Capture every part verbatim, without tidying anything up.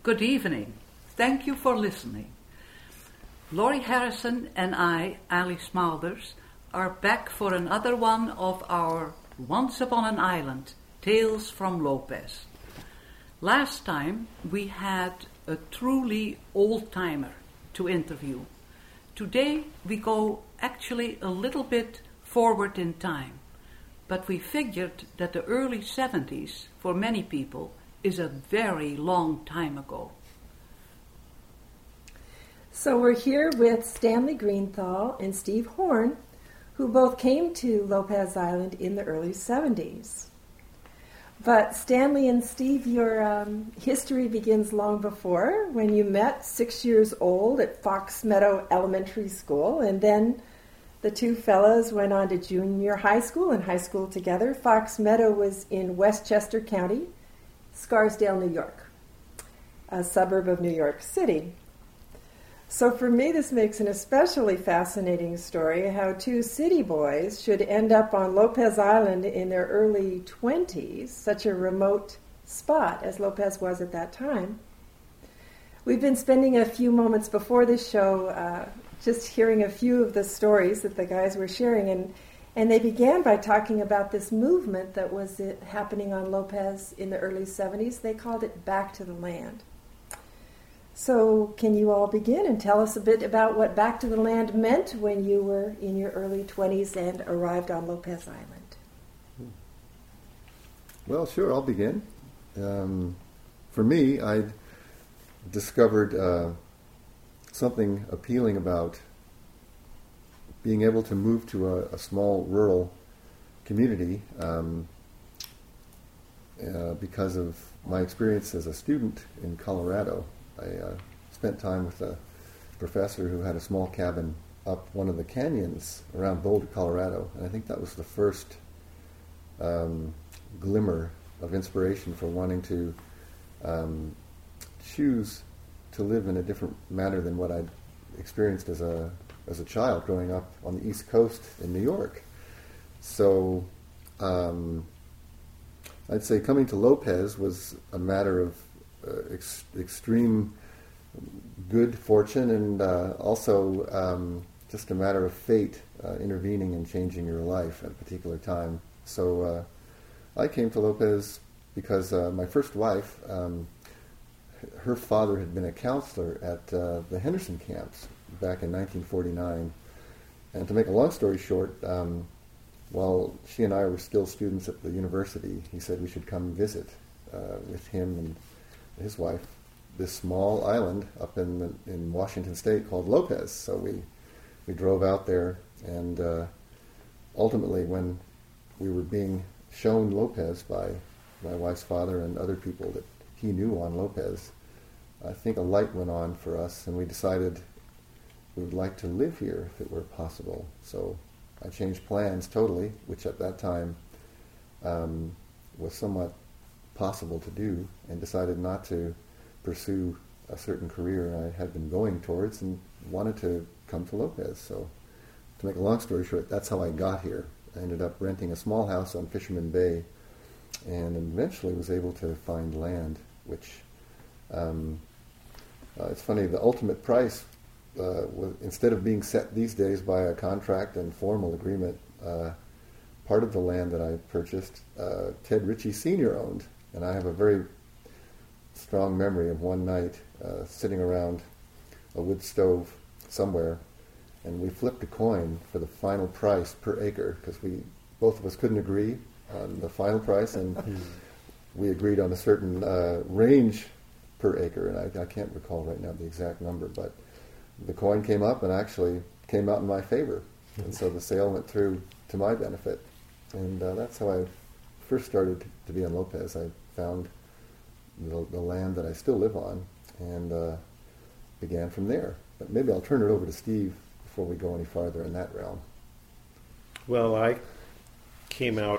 Good evening. Thank you for listening. Laurie Harrison and I, Alice Smulders, are back for another one of our Once Upon an Island, Tales from Lopez. Last time we had a truly old-timer to interview. Today we go actually a little bit forward in time, but we figured that the early seventies, for many people, is a very long time ago. So we're here with Stanley Greenthal and Steve Horn, who both came to Lopez Island in the early seventies. But Stanley and Steve, your um, history begins long before, when you met six years old at Fox Meadow Elementary School, and then the two fellows went on to junior high school and high school together. Fox Meadow was in Westchester County, Scarsdale, New York, a suburb of New York City. So for me, this makes an especially fascinating story, how two city boys should end up on Lopez Island in their early twenties, such a remote spot as Lopez was at that time. We've been spending a few moments before this show uh, just hearing a few of the stories that the guys were sharing, and And they began by talking about this movement that was uh, happening on Lopez in the early seventies. They called it Back to the Land. So can you all begin and tell us a bit about what Back to the Land meant when you were in your early twenties and arrived on Lopez Island? Well, sure, I'll begin. Um, for me, I'd discovered uh, something appealing about being able to move to a, a small rural community um, uh, because of my experience as a student in Colorado. I uh, spent time with a professor who had a small cabin up one of the canyons around Boulder, Colorado, and I think that was the first um, glimmer of inspiration for wanting to um, choose to live in a different manner than what I'd experienced as a as a child growing up on the East Coast in New York. So um, I'd say coming to Lopez was a matter of uh, ex- extreme good fortune and uh, also um, just a matter of fate uh, intervening and changing your life at a particular time. So uh, I came to Lopez because uh, my first wife, um, her father had been a counselor at uh, the Henderson camps back in nineteen forty-nine. And to make a long story short, um, while she and I were still students at the university, he said we should come visit uh, with him and his wife this small island up in the, in Washington State called Lopez. So we we drove out there, and uh, ultimately when we were being shown Lopez by my wife's father and other people that he knew on Lopez, I think a light went on for us, and we decided we would like to live here if it were possible. So I changed plans totally, which at that time um, was somewhat possible to do, and decided not to pursue a certain career I had been going towards and wanted to come to Lopez. So to make a long story short, that's how I got here. I ended up renting a small house on Fisherman Bay and eventually was able to find land, which um, uh, it's funny, the ultimate price Uh, was, instead of being set these days by a contract and formal agreement, uh, part of the land that I purchased, uh, Ted Ritchie Senior owned, and I have a very strong memory of one night uh, sitting around a wood stove somewhere, and we flipped a coin for the final price per acre, because we both of us couldn't agree on the final price, and we agreed on a certain uh, range per acre, and I, I can't recall right now the exact number, but the coin came up and actually came out in my favor. And so the sale went through to my benefit. And uh, that's how I first started to be on Lopez. I found the, the land that I still live on and uh, began from there. But maybe I'll turn it over to Steve before we go any farther in that realm. Well, I came out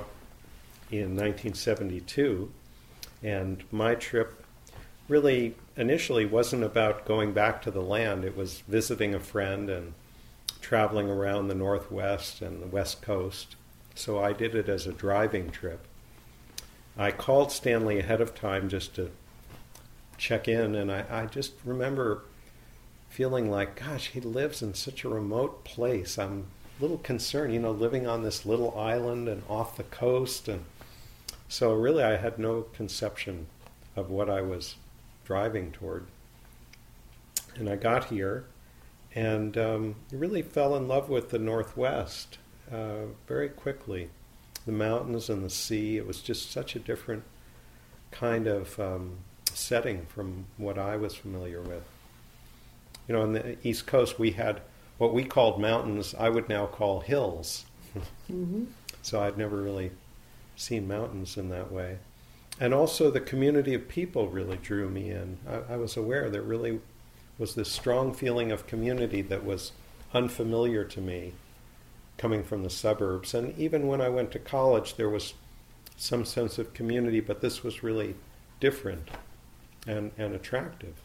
in nineteen seventy-two, and my trip really initially wasn't about going back to the land. It was visiting a friend and traveling around the Northwest and the West Coast. So I did it as a driving trip. I called Stanley ahead of time just to check in, and I, I just remember feeling like, gosh, he lives in such a remote place. I'm a little concerned, you know, living on this little island and off the coast. And so really I had no conception of what I was driving toward. And I got here and um, really fell in love with the Northwest uh, very quickly. The mountains and the sea, it was just such a different kind of um, setting from what I was familiar with. You know, on the East Coast we had what we called mountains, I would now call hills. Mm-hmm. So I'd never really seen mountains in that way. And also the community of people really drew me in. I, I was aware there really was this strong feeling of community that was unfamiliar to me coming from the suburbs. And even when I went to college, there was some sense of community, but this was really different and, and attractive.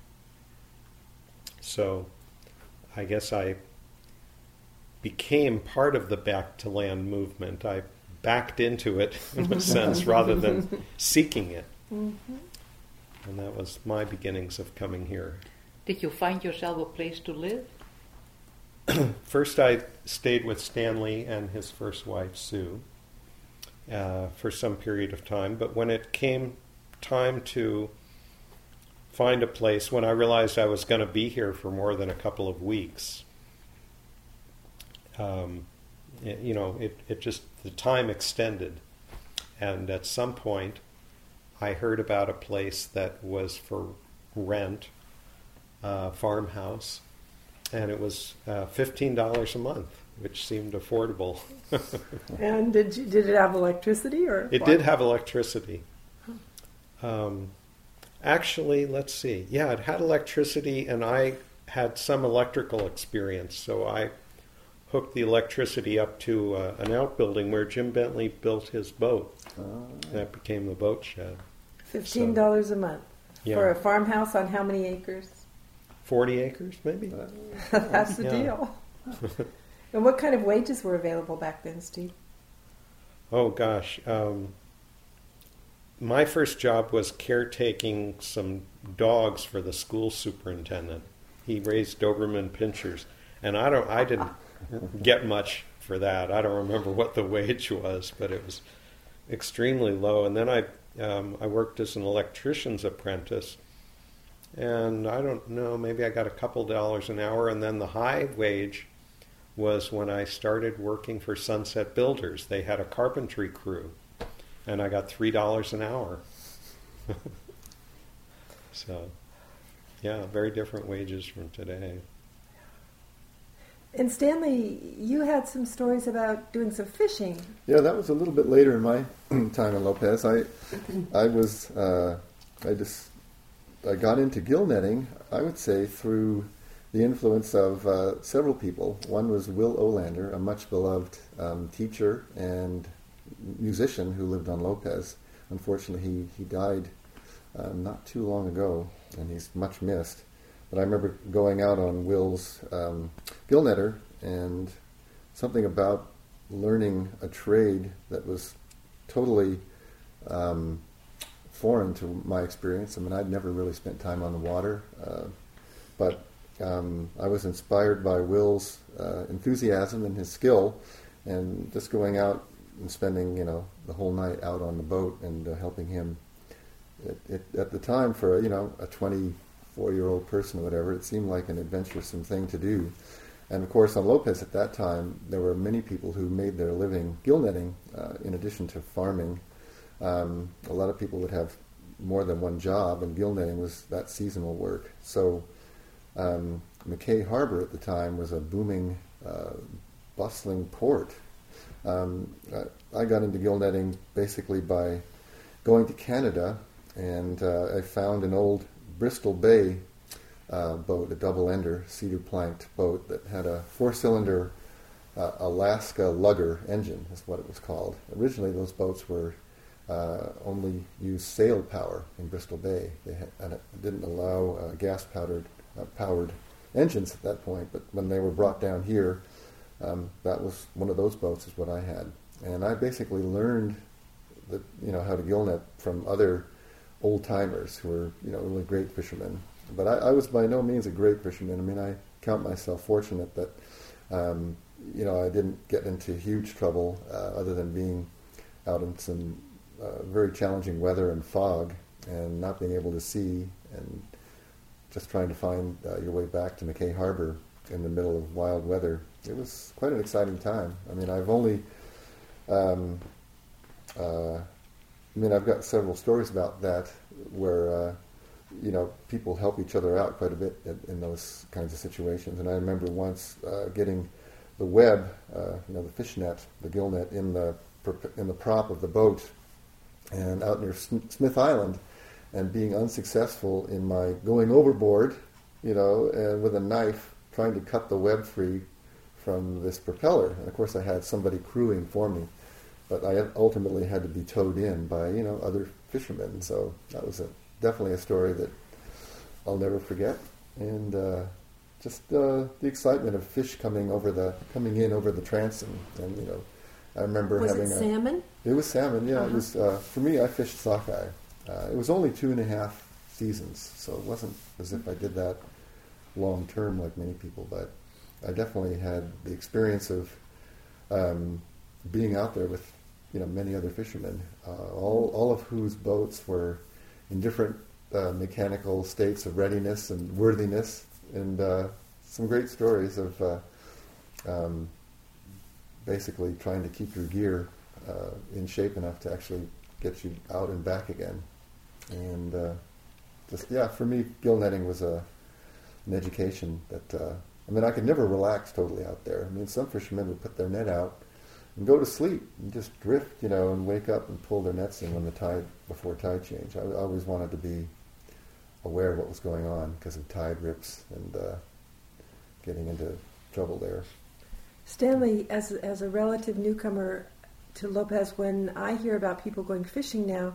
So I guess I became part of the Back to Land movement. I backed into it, in a sense, rather than seeking it. Mm-hmm. And that was my beginnings of coming here. Did you find yourself a place to live? First I stayed with Stanley and his first wife, Sue, uh, for some period of time. But when it came time to find a place, when I realized I was going to be here for more than a couple of weeks, um, it, you know, it, it just, the time extended. And at some point, I heard about a place that was for rent, a farmhouse, and it was uh, fifteen dollars a month, which seemed affordable. And did you, did it have electricity? Or It what? did have electricity. Um, actually, let's see. Yeah, it had electricity, and I had some electrical experience, so I hooked the electricity up to uh, an outbuilding where Jim Bentley built his boat. Oh. That became the boat shed. Fifteen dollars so, a month yeah. for a farmhouse on how many acres? Forty acres, maybe. That's the deal. And what kind of wages were available back then, Steve? Oh gosh, um, my first job was caretaking some dogs for the school superintendent. He raised Doberman Pinschers, and I don't, I didn't get much for that. I don't remember what the wage was, but it was extremely low. And then I, um, I worked as an electrician's apprentice, and I don't know, maybe I got a couple dollars an hour. And then the high wage was when I started working for Sunset Builders. They had a carpentry crew, and I got three dollars an hour. So, yeah, very different wages from today. And Stanley, you had some stories about doing some fishing. Yeah, that was a little bit later in my time in Lopez. I, I was, uh, I just, I got into gill netting, I would say, through the influence of uh, several people. One was Will Olander, a much beloved um, teacher and musician who lived on Lopez. Unfortunately, he, he died uh, not too long ago, and he's much missed. But I remember going out on Will's um, gill netter, and something about learning a trade that was totally um, foreign to my experience. I mean, I'd never really spent time on the water, uh, but um, I was inspired by Will's uh, enthusiasm and his skill, and just going out and spending, you know, the whole night out on the boat and uh, helping him. It, it, at the time, for, you know, a twenty-four-year-old person or whatever, it seemed like an adventuresome thing to do. And of course, on Lopez at that time, there were many people who made their living gill netting uh, in addition to farming. Um, a lot of people would have more than one job, and gill netting was that seasonal work. So um, McKay Harbor at the time was a booming, uh, bustling port. Um, I got into gill netting basically by going to Canada, and uh, I found an old Bristol Bay uh, boat, a double-ender, cedar-planked boat that had a four-cylinder uh, Alaska lugger engine, is what it was called. Originally, those boats were uh, only used sail power in Bristol Bay. They had, and it didn't allow uh, gas-powered uh, powered engines at that point, but when they were brought down here, um, that was one of those boats is what I had. And I basically learned that, you know, how to gill net from other old timers who were, you know, really great fishermen. But I, I was by no means a great fisherman. I mean, I count myself fortunate that, um, you know, I didn't get into huge trouble uh, other than being out in some uh, very challenging weather and fog and not being able to see and just trying to find uh, your way back to McKay Harbor in the middle of wild weather. It was quite an exciting time. I mean, I've only, um, uh, I mean, I've got several stories about that where, uh, you know, people help each other out quite a bit in, in those kinds of situations. And I remember once uh, getting the web, uh, you know, the fish net, the gill net, in the in the prop of the boat, and out near Smith Island, and being unsuccessful in my going overboard, you know, and with a knife trying to cut the web free from this propeller. And of course I had somebody crewing for me, but I ultimately had to be towed in by, you know, other fishermen. So that was a, definitely a story that I'll never forget. And uh, just uh, the excitement of fish coming over the coming in over the transom, and you know, I remember was having it a, salmon? It was salmon, yeah. Uh-huh. It was uh, for me. I fished sockeye. Uh, it was only two and a half seasons, so it wasn't as if I did that long term like many people. But I definitely had the experience of um, being out there with, you know, many other fishermen, uh, all all of whose boats were in different uh, mechanical states of readiness and worthiness, and uh, some great stories of uh, um, basically trying to keep your gear uh, in shape enough to actually get you out and back again. And uh, just, yeah, for me, gill netting was a, an education that, uh, I mean, I could never relax totally out there. I mean, some fishermen would put their net out and go to sleep and just drift, you know, and wake up and pull their nets in when the tide, before tide change. I, I always wanted to be aware of what was going on because of tide rips and uh, getting into trouble there. Stanley, as as a relative newcomer to Lopez, when I hear about people going fishing now,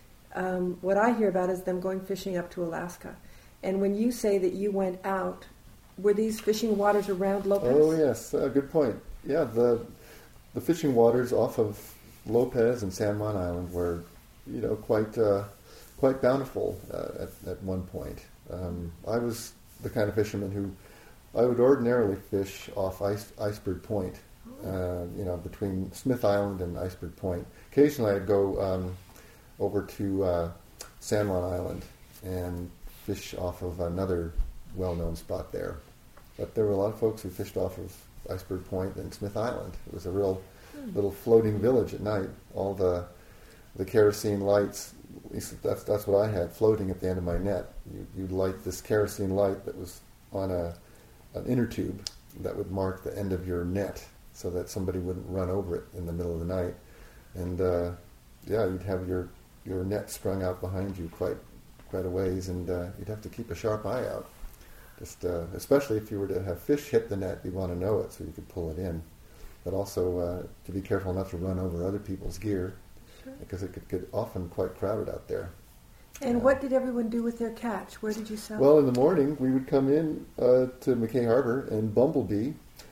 um, what I hear about is them going fishing up to Alaska. And when you say that you went out, were these fishing waters around Lopez? Oh yes, uh, good point. Yeah, the the fishing waters off of Lopez and San Juan Island were, you know, quite uh, quite bountiful uh, at at one point. Um, I was the kind of fisherman who I would ordinarily fish off Ice, Iceberg Point, uh, you know, between Smith Island and Iceberg Point. Occasionally I'd go um, over to uh, San Juan Island and fish off of another well-known spot there. But there were a lot of folks who fished off of Iceberg Point and Smith Island. It was a real hmm. little floating village at night. All the the kerosene lights, at least that's, that's what I had, floating at the end of my net. You, you'd light this kerosene light that was on a an inner tube that would mark the end of your net so that somebody wouldn't run over it in the middle of the night. And uh, yeah, you'd have your, your net strung out behind you quite quite a ways, and uh, you'd have to keep a sharp eye out. Just uh, especially if you were to have fish hit the net, you'd want to know it so you could pull it in. But also uh, to be careful not to run over other people's gear, sure. because it could get often quite crowded out there. And what did everyone do with their catch? Where did you sell? Well, in the morning, we would come in uh, to McKay Harbor, and Bumblebee,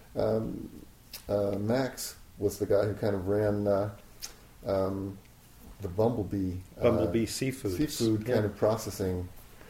um, uh, Max was the guy who kind of ran uh, um, the Bumblebee... Uh, Bumblebee Seafoods. Seafood yeah. kind of processing...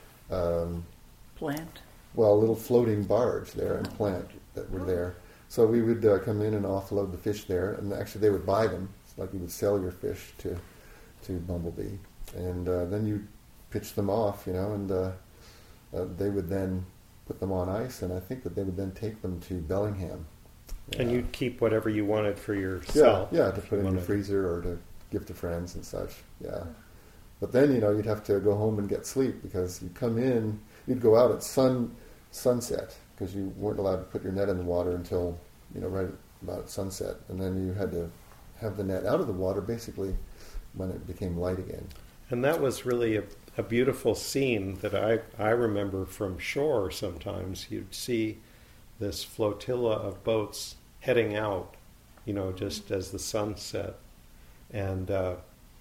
Um, plant. Well, a little floating barge there and plant that were there. So we would uh, come in and offload the fish there, and actually they would buy them. It's like you would sell your fish to, to Bumblebee. And uh, then you pitch them off, you know, and uh, uh, they would then put them on ice, and I think that they would then take them to Bellingham. And uh, you'd keep whatever you wanted for yourself. Yeah, yeah, to put in wanted. your freezer or to give to friends and such, yeah. But then, you know, you'd have to go home and get sleep because you'd come in, you'd go out at sun sunset because you weren't allowed to put your net in the water until, you know, right about sunset. And then you had to have the net out of the water basically when it became light again. And that was really a, a beautiful scene that I, I remember from shore sometimes. You'd see this flotilla of boats heading out, you know, just as the sun set. And uh,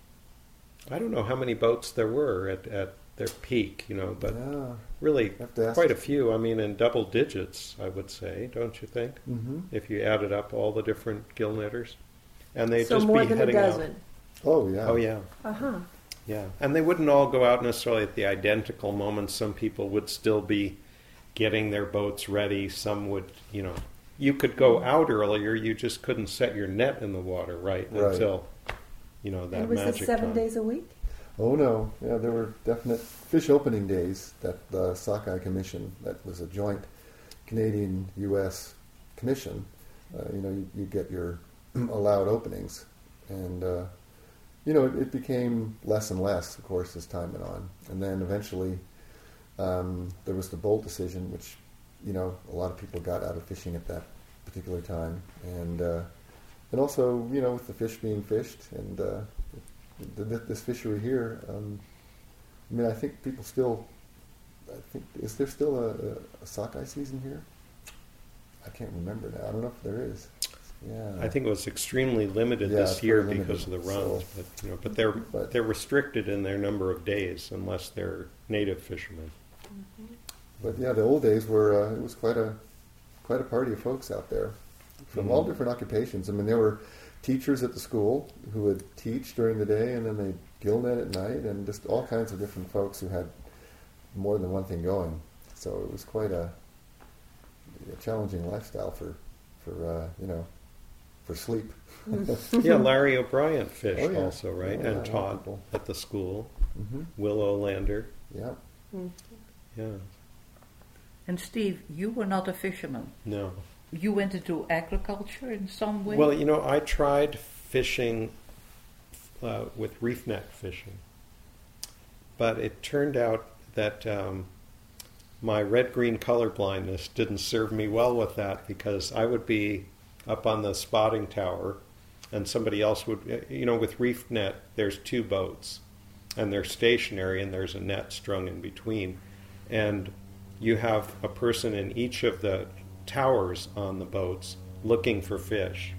I don't know how many boats there were at, at their peak, you know, but yeah. really to quite a few. I mean, in double digits, I would say, don't you think? Mm-hmm. If you added up all the different gill netters. And they'd so just more be than heading a dozen. out. Oh, yeah. Oh, yeah. Uh-huh. Yeah, and they wouldn't all go out necessarily at the identical moments. Some people would still be getting their boats ready. Some would, you know, you could go out earlier. You just couldn't set your net in the water right, Right. until, you know, that And was magic it seven time. days a week? Oh no, yeah, there were definite fish opening days that the Sockeye Commission, that was a joint Canadian-U S commission. Uh, you know, you, you get your allowed openings, and uh, you know, it, it became less and less, of course, as time went on. And then eventually, um, there was the Bolt decision, which, you know, a lot of people got out of fishing at that particular time, and uh, and also, you know, with the fish being fished and uh, th- th- this fishery here, um, I mean, I think people still. I think is there still a, a, a sockeye season here? I can't remember now. I don't know if there is. Yeah, I think it was extremely limited Yeah, this it's year very because of the limited, runs, so- but you know, but they're But- they're restricted in their number of days unless they're native fishermen. But yeah, the old days were uh, it was quite a quite a party of folks out there from all Mhm. different occupations. I mean, there were teachers at the school who would teach during the day, and then they'd gill net at night, and just all kinds of different folks who had more than one thing going. So it was quite a, a challenging lifestyle for for uh, you know for sleep. Yeah, Larry O'Brien fished Oh, yeah. also, right, Oh, yeah, a lot and of taught people. at the school. hmm Will Olander, Yeah. yeah, And Steve, you were not a fisherman. no. You went into agriculture in some way? Well, you know, I tried fishing uh, with reef net fishing, but it turned out that um, my red-green color blindness didn't serve me well with that, because I would be up on the spotting tower and somebody else would, you know, with reef net, there's two boats and they're stationary and there's a net strung in between. And you have a person in each of the towers on the boats looking for fish.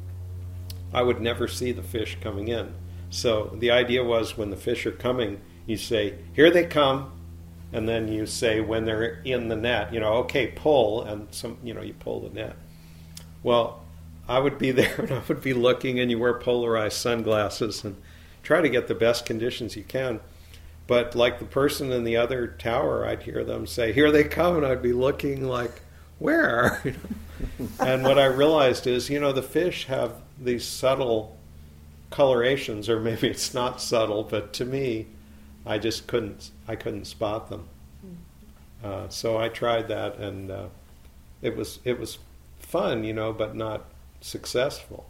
I would never see the fish coming in. So the idea was, when the fish are coming, you say, "Here they come," and then you say, when they're in the net, you know, "Okay, pull," and some, you know, you pull the net. Well, I would be there and I would be looking, and you wear polarized sunglasses and try to get the best conditions you can. But like the person in the other tower, I'd hear them say, "Here they come," and I'd be looking like, "Where?" And what I realized is, you know, the fish have these subtle colorations, or maybe it's not subtle, but to me, I just couldn't, I couldn't spot them. Uh, so I tried that, and uh, it was it was fun, you know, but not successful.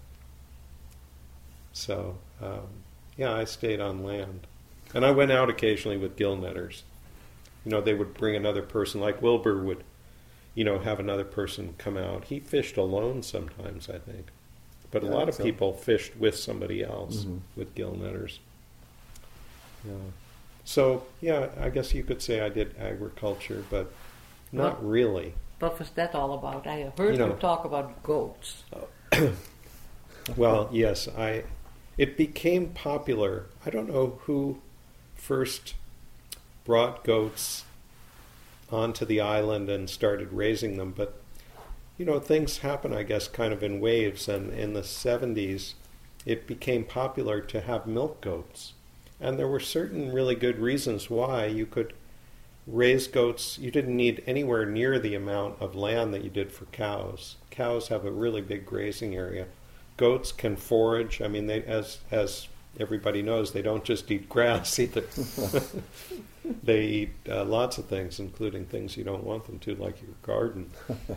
So um, yeah, I stayed on land, and I went out occasionally with gill netters. You know, they would bring another person, like Wilbur would, you know, have another person come out. He fished alone sometimes, I think. But a Yeah, lot of so- people fished with somebody else Mhm. with gill netters. Yeah. So, yeah, I guess you could say I did agriculture, but not Well- really. What was that all about? I heard You you, know- talk about goats. Well, yes, I. It became popular. I don't know who first brought goats onto the island and started raising them, but you know, things happen, I guess, kind of in waves. And in the seventies, it became popular to have milk goats, and there were certain really good reasons why you could raise goats. You didn't need anywhere near the amount of land that you did for cows. Cows have a really big grazing area. Goats can forage. I mean, they, as as everybody knows, they don't just eat grass either. They eat uh, lots of things, including things you don't want them to, like your garden.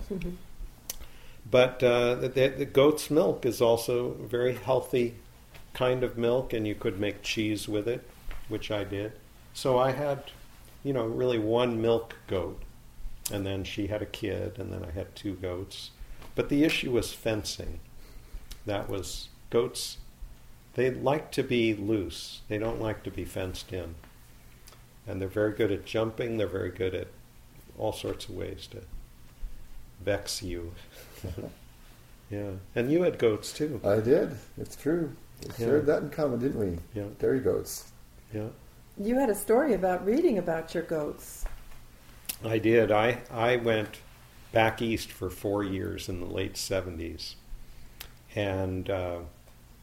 But uh, the, the goat's milk is also a very healthy kind of milk, and you could make cheese with it, which I did. So I had, you know, really one milk goat, and then she had a kid, and then I had two goats. But the issue was fencing. That was, goats, they like to be loose. They don't like to be fenced in. And they're very good at jumping. They're very good at all sorts of ways to vex you. Yeah. And you had goats too. I did. It's true. We Yeah. shared that in common, didn't we? Yeah. Dairy goats. Yeah. You had a story about reading about your goats. I did. I, I went back east for four years in the late seventies. And uh,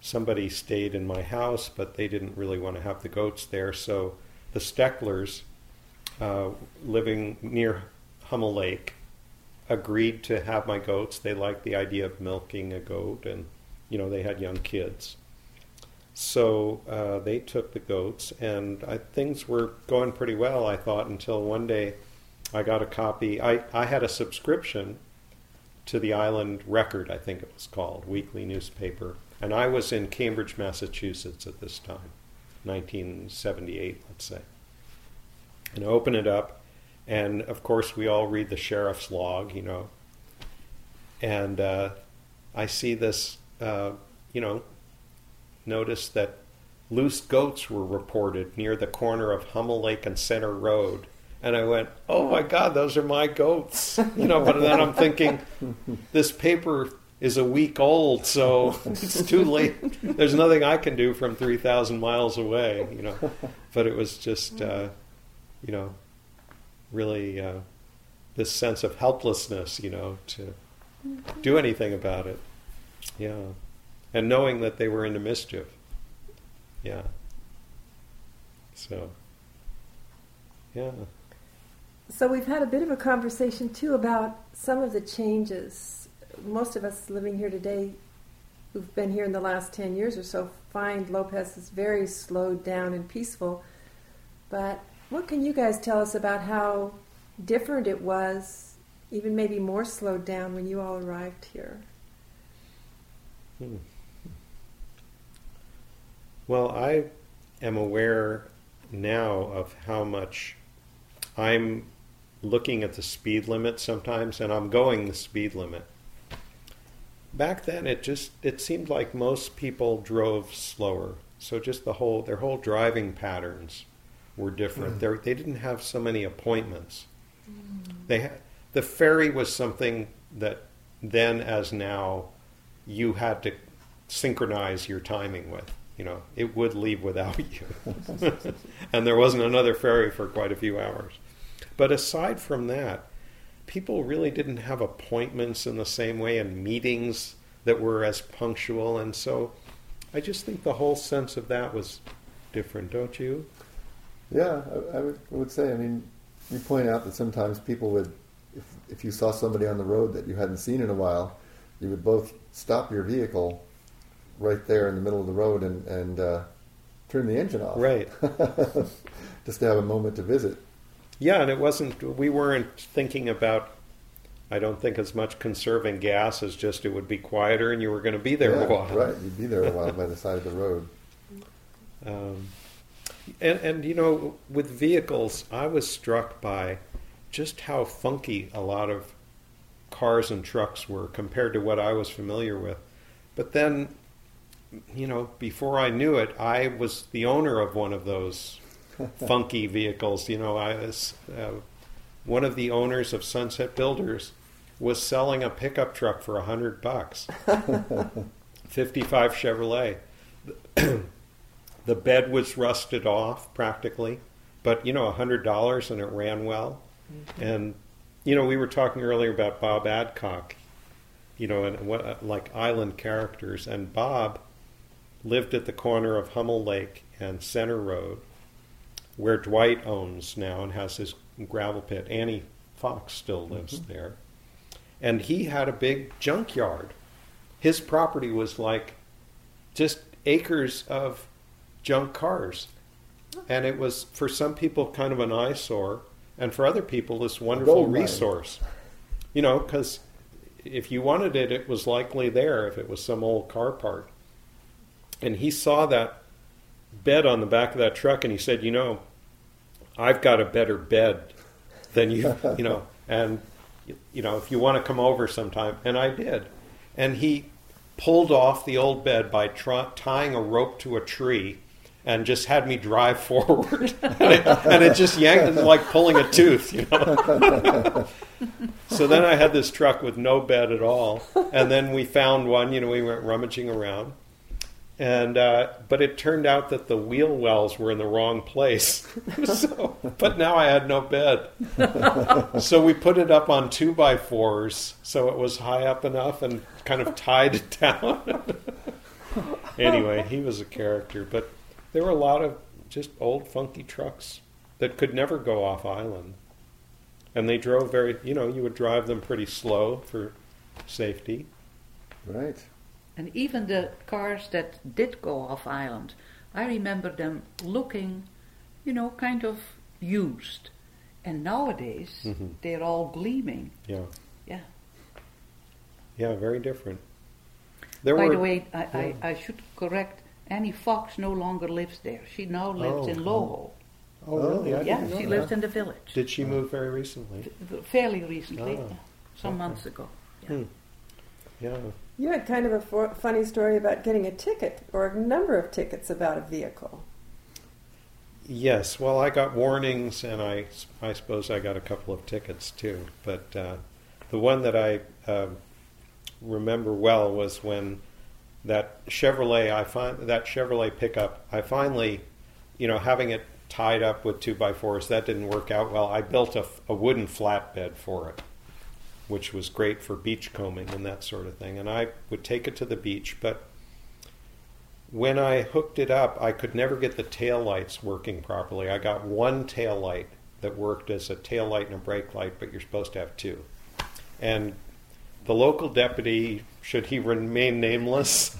somebody stayed in my house, but they didn't really want to have the goats there. So the Stecklers, uh, living near Hummel Lake, agreed to have my goats. They liked the idea of milking a goat, and you know they had young kids. So uh, they took the goats, and I, things were going pretty well, I thought, until one day I got a copy. I, I had a subscription to the Island Record, I think it was called, weekly newspaper. And I was in Cambridge, Massachusetts at this time, nineteen seventy-eight, let's say. And I open it up, and of course we all read the sheriff's log, you know. And uh, I see this, uh, you know, notice that loose goats were reported near the corner of Hummel Lake and Center Road. And I went, oh my God, those are my goats. You know, but then I'm thinking, this paper is a week old, so it's too late. There's nothing I can do from three thousand miles away, you know. But it was just, uh, you know, really uh, this sense of helplessness, you know, to do anything about it. Yeah. And knowing that they were into mischief. Yeah. So, yeah. So we've had a bit of a conversation, too, about some of the changes. Most of us living here today who've been here in the last ten years or so find Lopez is very slowed down and peaceful. But what can you guys tell us about how different it was, even maybe more slowed down when you all arrived here? Hmm. Well, I am aware now of how much I'm looking at the speed limit sometimes, and I'm going the speed limit. Back then, it just it seemed like most people drove slower. So just the whole their whole driving patterns were different. Mm. They didn't have so many appointments. Mm. They had, the ferry was something that then, as now, you had to synchronize your timing with. You know, it would leave without you. And there wasn't another ferry for quite a few hours. But aside from that, people really didn't have appointments in the same way and meetings that were as punctual. And so I just think the whole sense of that was different, don't you? Yeah, I, I, would, I would say, I mean, you point out that sometimes people would, if, if you saw somebody on the road that you hadn't seen in a while, you would both stop your vehicle right there in the middle of the road and, and uh, turn the engine off. Right. Just to have a moment to visit. Yeah, and it wasn't, we weren't thinking about, I don't think as much conserving gas as just it would be quieter and you were going to be there yeah, a while. Right, you'd be there a while by the side of the road. Um, and, and, you know, with vehicles, I was struck by just how funky a lot of cars and trucks were compared to what I was familiar with. But then, you know, before I knew it, I was the owner of one of those funky vehicles. You know, I was uh, one of the owners of Sunset Builders was selling a pickup truck for a hundred bucks, fifty-five Chevrolet. The bed was rusted off practically, but you know, a hundred dollars and it ran well. Mm-hmm. And you know, we were talking earlier about Bob Adcock, you know, and what like island characters, and Bob lived at the corner of Hummel Lake and Center Road, where Dwight owns now and has his gravel pit. Annie Fox still lives mm-hmm. there. And he had a big junkyard. His property was like just acres of junk cars. And it was, for some people, kind of an eyesore, and for other people, this wonderful resource. You know, because if you wanted it, it was likely there if it was some old car part. And he saw that bed on the back of that truck, and he said, you know, I've got a better bed than you, you know, and, you know, if you want to come over sometime. And I did. And he pulled off the old bed by try, tying a rope to a tree and just had me drive forward. and, it, and it just yanked, like pulling a tooth, you know. So then I had this truck with no bed at all. And then we found one, you know, we went rummaging around. And uh, but it turned out that the wheel wells were in the wrong place. so, but now I had no bed. So we put it up on two by fours so it was high up enough and kind of tied it down. Anyway, he was a character. But there were a lot of just old funky trucks that could never go off island. And they drove very, you know, you would drive them pretty slow for safety. Right. And even the cars that did go off island, I remember them looking, you know, kind of used. And nowadays, Mm-hmm. they're all gleaming. Yeah. Yeah. Yeah, very different. There By were, the way, I, yeah. I, I should correct, Annie Fox no longer lives there. She now lives Oh, in oh. Loho. Oh, really? I Yeah, didn't know she that. lives in the village. Did she move very recently? Fairly recently, Oh, yeah, some okay. months ago. Yeah. Hmm. Yeah. You had kind of a for- funny story about getting a ticket or a number of tickets about a vehicle. Yes, well, I got warnings, and I, I suppose I got a couple of tickets too. But uh, the one that I uh, remember well was when that Chevrolet, I find that Chevrolet pickup, I finally, you know, having it tied up with two by fours, that didn't work out well. I built a, a wooden flatbed for it, which was great for beach combing and that sort of thing. And I would take it to the beach, but when I hooked it up, I could never get the tail lights working properly. I got one tail light that worked as a tail light and a brake light, but you're supposed to have two. And the local deputy, should he remain nameless,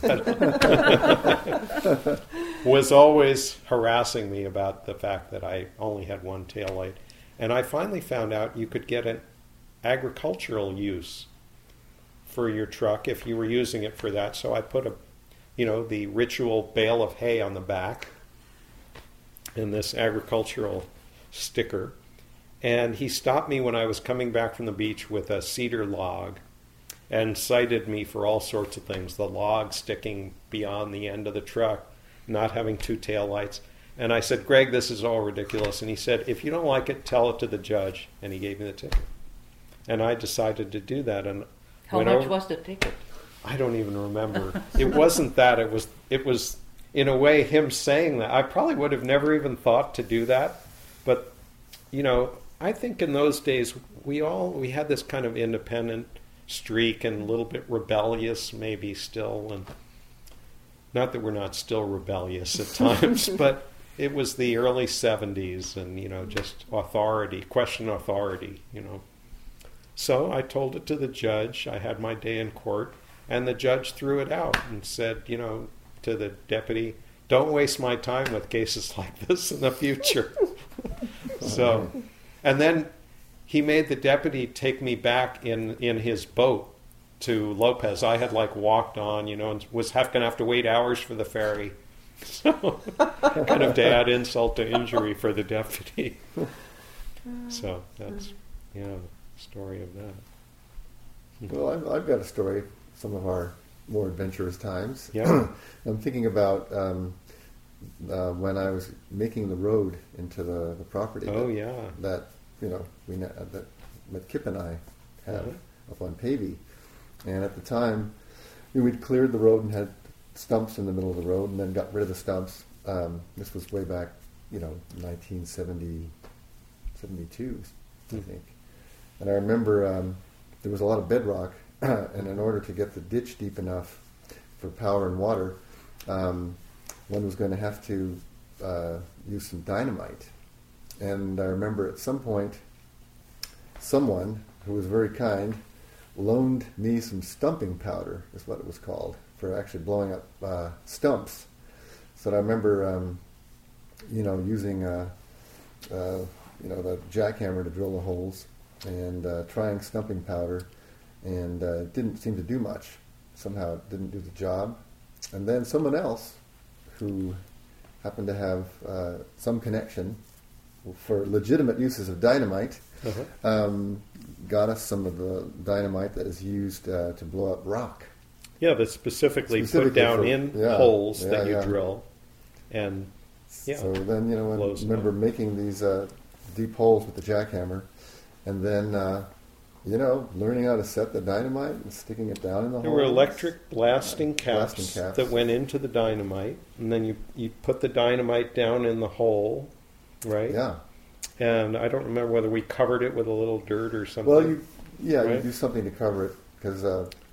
was always harassing me about the fact that I only had one tail light. And I finally found out you could get an agricultural use for your truck if you were using it for that. So I put a you know, the ritual bale of hay on the back and this agricultural sticker. And he stopped me when I was coming back from the beach with a cedar log and cited me for all sorts of things. The log sticking beyond the end of the truck, not having two taillights. And I said, Greg, this is all ridiculous. And he said, if you don't like it, tell it to the judge. And he gave me the ticket. And I decided to do that. And How went much over- was the ticket? I don't even remember. It wasn't that. It was, it was, in a way, him saying that. I probably would have never even thought to do that. But, you know, I think in those days, we all, we had this kind of independent streak and a little bit rebellious maybe still. And not that we're not still rebellious at times, but it was the early seventies and, you know, just authority, question authority, you know. So I told it to the judge. I had my day in court. And the judge threw it out and said, you know, to the deputy, don't waste my time with cases like this in the future. So, and then he made the deputy take me back in, in his boat to Lopez. I had like walked on, you know, and was going to have to wait hours for the ferry. So, kind of to add insult to injury for the deputy. So that's, you know, the story of that. Well, I've, I've got a story. Some of our more adventurous times. Yeah. I'm thinking about um, uh, when I was making the road into the, the property. Oh, that, yeah. That, you know, we na- that, that Kip and I have Mhm. up on Pavey. And at the time, you know, we'd cleared the road and had stumps in the middle of the road and then got rid of the stumps. Um, this was way back, you know, nineteen seventy, seventy-two, I Mm. think. And I remember um, there was a lot of bedrock. And in order to get the ditch deep enough for power and water, um, one was going to have to uh, use some dynamite. And I remember at some point, someone who was very kind loaned me some stumping powder, is what it was called, for actually blowing up uh, stumps. So I remember, um, you know, using uh, uh, you know the jackhammer to drill the holes and uh, trying stumping powder. And uh, it didn't seem to do much. Somehow it didn't do the job. And then someone else who happened to have uh, some connection for legitimate uses of dynamite Uh-huh. um, got us some of the dynamite that is used uh, to blow up rock. Yeah, that's specifically, Specifically put down for- in yeah, holes yeah, that you yeah. drill. And, yeah. So then, you know, I Blows them remember up. making these uh, deep holes with the jackhammer, and then, uh, you know, learning how to set the dynamite and sticking it down in the There holes. were electric blasting caps, Blasting caps. that went into the dynamite, and then you, you put the dynamite down in the hole, right? Yeah. And I don't remember whether we covered it with a little dirt or something. Well, you, yeah, you Right? do something to cover it because uh,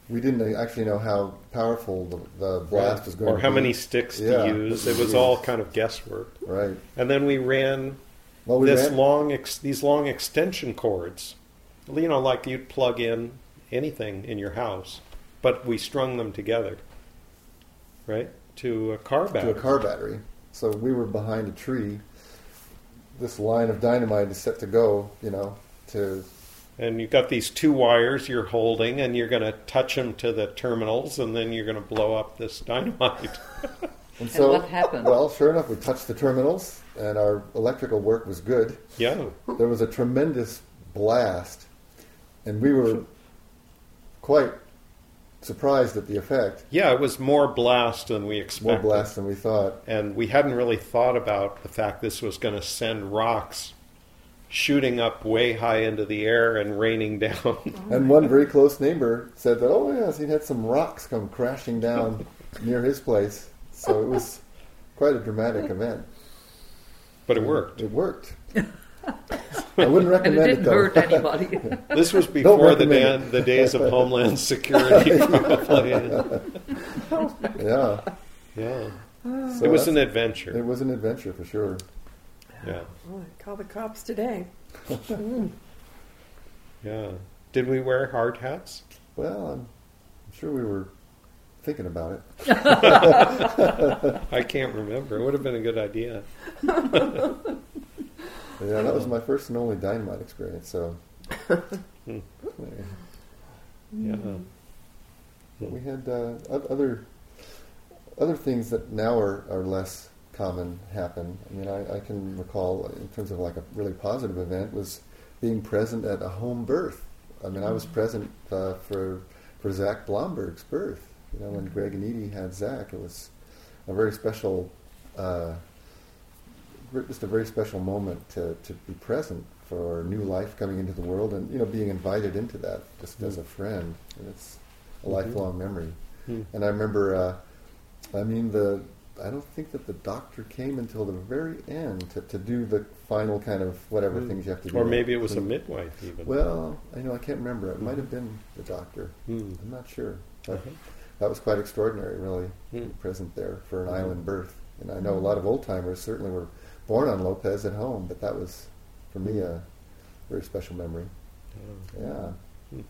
we didn't actually know how powerful the, the blast was going or to how be. many sticks Yeah, to use. to It was use. all kind of guesswork. Right. And then we ran Well, we this ran, long, ex- these long extension cords. You know, like you'd plug in anything in your house, but we strung them together, right, to a car to battery. a car battery. So we were behind a tree. This line of dynamite is set to go, you know, to And you've got these two wires you're holding, and you're going to touch them to the terminals, and then you're going to blow up this dynamite. and so what happened? Well, sure enough, we touched the terminals, and our electrical work was good. Yeah. There was a tremendous blast, and we were quite surprised at the effect. Yeah, it was more blast than we More expected. blast than we thought. And we hadn't really thought about the fact this was going to send rocks shooting up way high into the air and raining down. And one very close neighbor said that, oh yes, he'd had some rocks come crashing down near his place. So it was quite a dramatic event. But it worked. It worked. I wouldn't And it recommend it, didn't though. hurt anybody. This was before the, recommend dan- the days of Homeland Security, probably. Yeah. Yeah. So It was that's- an adventure. It was an adventure for sure. Yeah. Oh, call the cops today. Yeah. Did we wear hard hats? Well, I'm sure we were thinking about it. I can't remember. It would have been a good idea. Yeah, that was my first and only dynamite experience. So Hmm. Yeah. but we had uh, o- other other things that now are, are less common happen. I mean, I, I can recall in terms of like a really positive event was being present at a home birth. I mean, I was present uh, for for Zach Blomberg's birth. You know, when Greg and Edie had Zach, it was a very special, uh, ver- just a very special moment to, to be present for new life coming into the world, and you know, being invited into that just as a friend. And it's a lifelong memory. Hmm. And I remember, uh, I mean, the I don't think that the doctor came until the very end to, to do the final kind of whatever Hmm. things you have to do. Or maybe it was a Clean- midwife even. Well, I know I can't remember. It might have been the doctor. Hmm. I'm not sure. But Uh-huh. that was quite extraordinary, really, to Hmm. be present there for an island birth. And I know a lot of old timers certainly were born on Lopez at home, but that was, for me, a very special memory. Yeah. Yeah.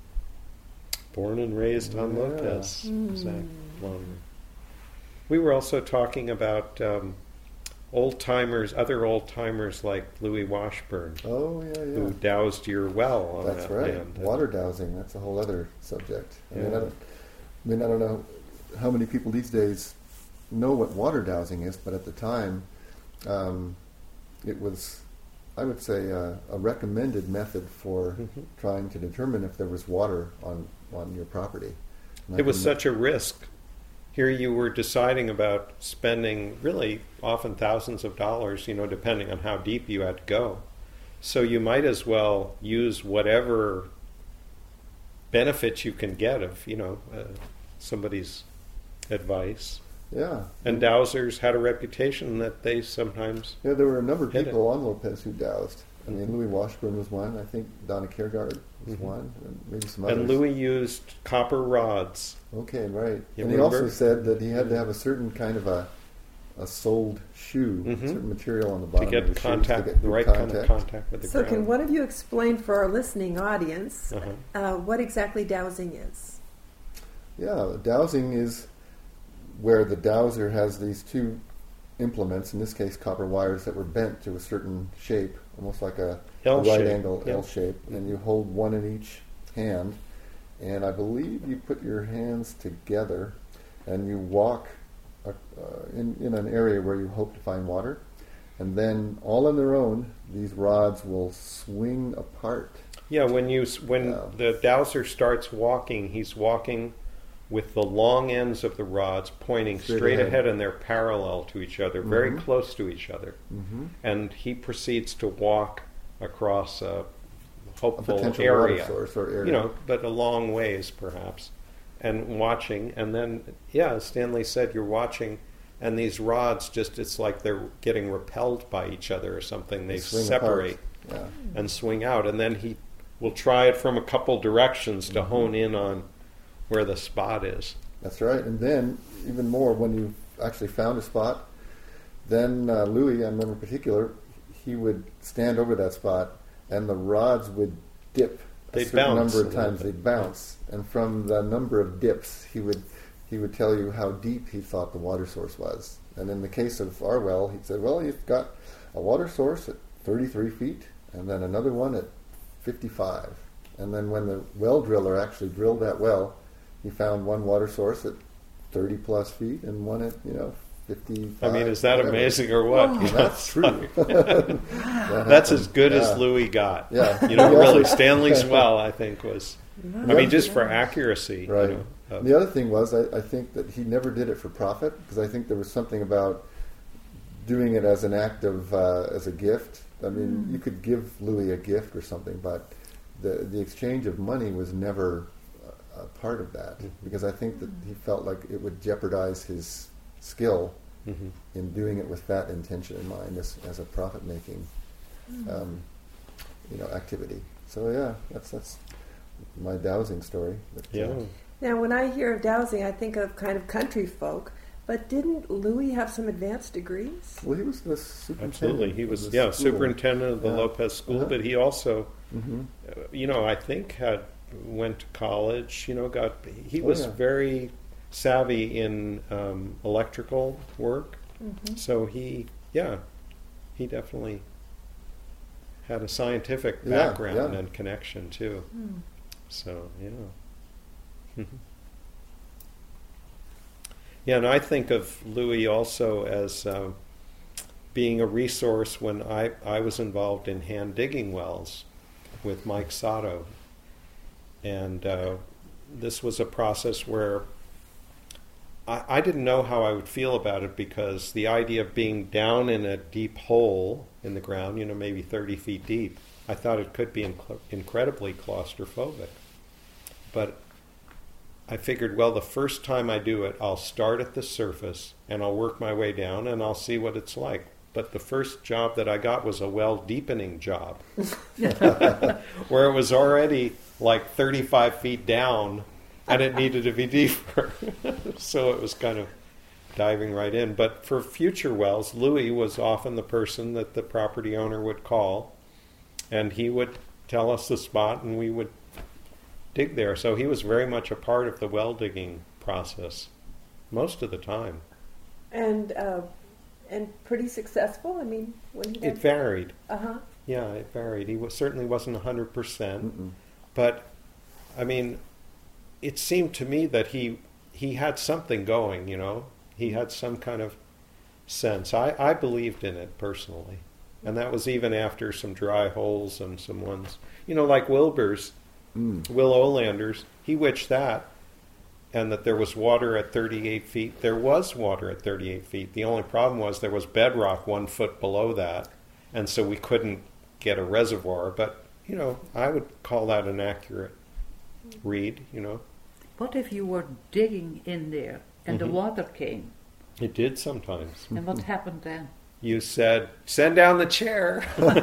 Born and raised on Yeah. Lopez. Zach Blomberg. We were also talking about um, old timers, other old timers like Louis Washburn, Oh, yeah, yeah. who doused your well on That's that right. land. Water dowsing, that's a whole other subject. I mean, Yeah. I don't, I mean, I don't know how many people these days know what water dowsing is, but at the time, um, it was, I would say, uh, a recommended method for Mhm. trying to determine if there was water on, on your property. And I It was can- such a risk. Here you were deciding about spending really often thousands of dollars, you know, depending on how deep you had to go. So you might as well use whatever benefit you can get of, you know, uh, somebody's advice. Yeah. And dowsers had a reputation that they sometimes... Yeah, there were a number of Hit people on Lopez who dowsed. I mean, Louis Washburn was one. I think Donna Kiergaard was Mhm. one, and maybe some others. And Louis used copper rods. Okay, right. You and he also remember? said that he had to have a certain kind of a a soled shoe, Mhm. certain material on the To bottom of get the shoes contact, to get the good right contact. kind of contact with the So, ground. can one of you explain for our listening audience Uh-huh. uh, what exactly dowsing is? Yeah, dowsing is where the dowser has these two implements, in this case copper wires that were bent to a certain shape, almost like a, a L right shape, angle yeah. L shape, and you hold one in each hand, and I believe you put your hands together and you walk uh, in, in an area where you hope to find water, and then all on their own, these rods will swing apart. Yeah, when you s- when Yeah. the dowser starts walking, he's walking with the long ends of the rods pointing Straight straight, ahead. ahead. and they're parallel to each other, very Mhm. close to each other. Mm-hmm. And he proceeds to walk across a A hopeful potential area, water source or area. you know, but a long ways perhaps, and watching. And then, yeah, as Stanley said, you're watching, and these rods just—it's like they're getting repelled by each other or something. They swing separate apart. Yeah. and swing out, and then he will try it from a couple directions to Mhm. hone in on where the spot is. That's right. And then, even more, when you actually found a spot, then uh, Louis, I remember in particular, he would stand over that spot, and the rods would dip a They'd certain bounce number of a little times. bit. They'd bounce, and from the number of dips, he would he would tell you how deep he thought the water source was. And in the case of our well, he said, "Well, you've got a water source at thirty-three feet, and then another one at fifty-five." And then when the well driller actually drilled that well, he found one water source at thirty plus feet and one at, you know, fifty-five. I mean, is that whatever. amazing or what? Oh, You know, that's it's true. like- That that's happened. as good Yeah. as Louis got. Yeah. You know, He also- really, Stanley's well, I think, was, I mean, just for accuracy. Right. You know, of- The other thing was, I, I think that he never did it for profit, because I think there was something about doing it as an act of, uh, as a gift. I mean, you could give Louis a gift or something, but the the exchange of money was never a, a part of that, because I think that he felt like it would jeopardize his skill Mhm. in doing it with that intention in mind, as, as a profit-making, um, you know, activity. So yeah, that's that's my dowsing story. But, uh, Yeah. Now, when I hear of dowsing, I think of kind of country folk. But didn't Louis have some advanced degrees? Well, he was the superintendent. Absolutely. He of was, the yeah, school. superintendent of the Yeah. Lopez School, Yeah. but he also, Mm-hmm. uh, you know, I think had went to college, you know, got, he Oh, was yeah. very savvy in um, electrical work. Mm-hmm. So he, yeah, he definitely had a scientific Yeah, background yeah. and connection too. Hmm. So, yeah. Yeah, and I think of Louis also as um, being a resource when I, I was involved in hand digging wells with Mike Sato. And uh, this was a process where I, I didn't know how I would feel about it, because the idea of being down in a deep hole in the ground, you know, maybe thirty feet deep, I thought it could be inc- incredibly claustrophobic. But I figured, well, the first time I do it, I'll start at the surface and I'll work my way down and I'll see what it's like. But the first job that I got was a well deepening job, where it was already like thirty-five feet down and it needed to be deeper. So it was kind of diving right in. But for future wells, Louis was often the person that the property owner would call, and he would tell us the spot and we would dig there. So he was very much a part of the well digging process most of the time. And uh, and pretty successful. I mean, when he It varied. uh huh. Yeah, it varied. He was, certainly wasn't one hundred percent. Mm-mm. But, I mean, it seemed to me that he he had something going, you know. He had some kind of sense. I, I believed in it personally. And that was even after some dry holes and some ones, you know, like Wilbur's, Mm. Will Olander's, he witched that, and that there was water at thirty-eight feet. There was water at thirty-eight feet. The only problem was there was bedrock one foot below that, and so we couldn't get a reservoir. But, you know, I would call that an accurate read, you know. What if you were digging in there and Mhm. the water came? It did sometimes. And what happened then? You said, send down the chair.